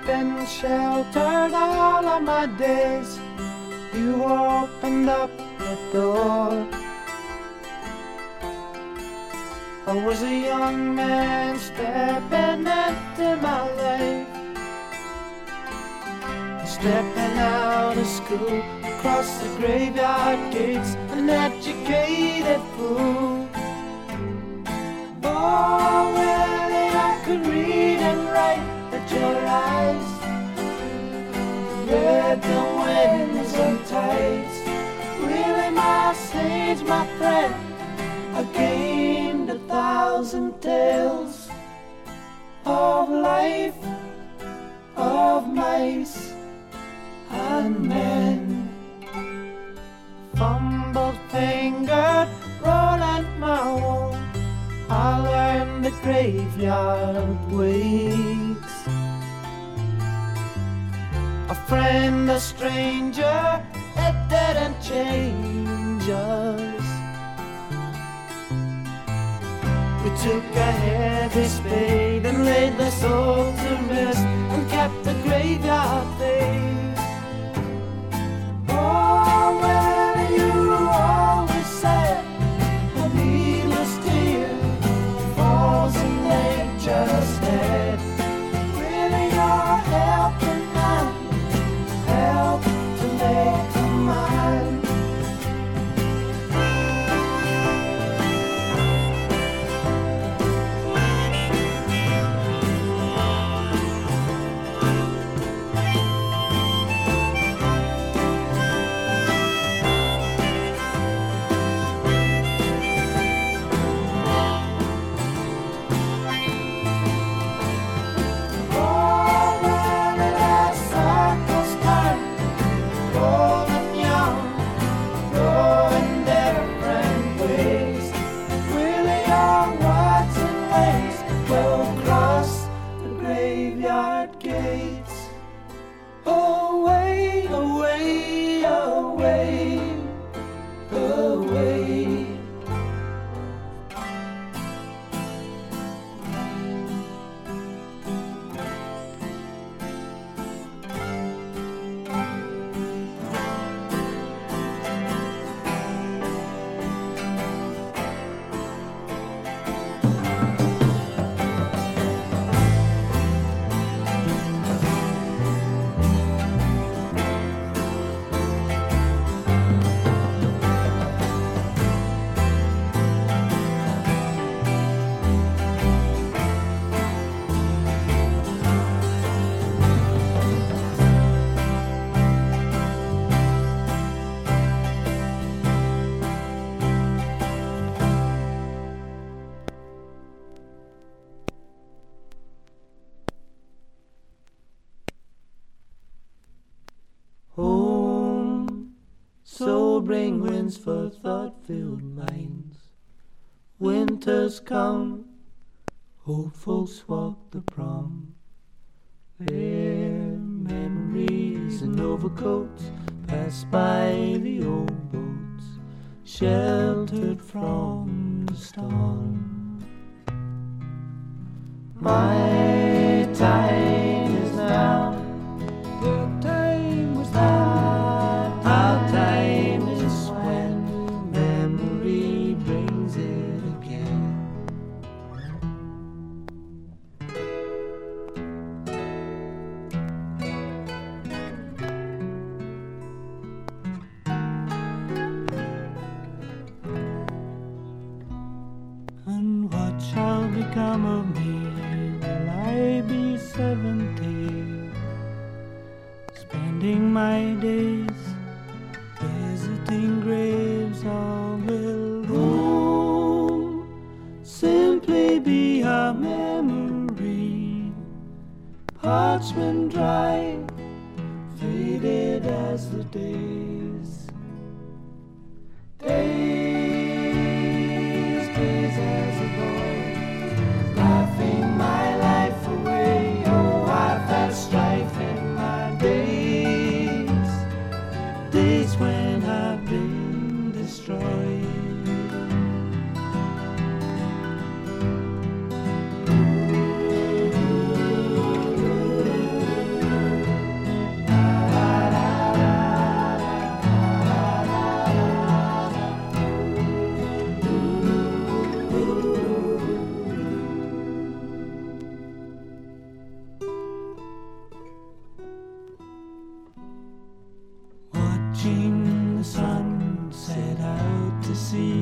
been sheltered all of my days. You opened up the door. I was a young man stepping into my life, stepping out of school, across the graveyard gates, an educated fool. Oh, Willie, I could read and write, but your eyes read the winds and tides. Willie, my sage, my friend, I gained 1,000 tales of life, of mice and men. Fumble-fingered, rolling my wool, I learned the graveyard waits. A friend, a stranger, it didn't change us. We took a heavy spade and laid the soul to rest and kept the graveyard face. Oh, well, you always said a needless tear falls in nature's head. Really, your helping hand help to make a mind. Home, sobering winds for thought-filled minds. Winters come, old folks walk the prom. Their memories in overcoats pass by the old boats, sheltered from the storm. My time is now. Your time was now. Our time is when memory brings it again. And what shall become of me? Will I be 70? Spending my days visiting graves, or will home simply be a memory? Parchment dry, faded as the days. Days as a boy, laughing my life away. Oh, I've had strife in my days, days when I've been destroyed. sea.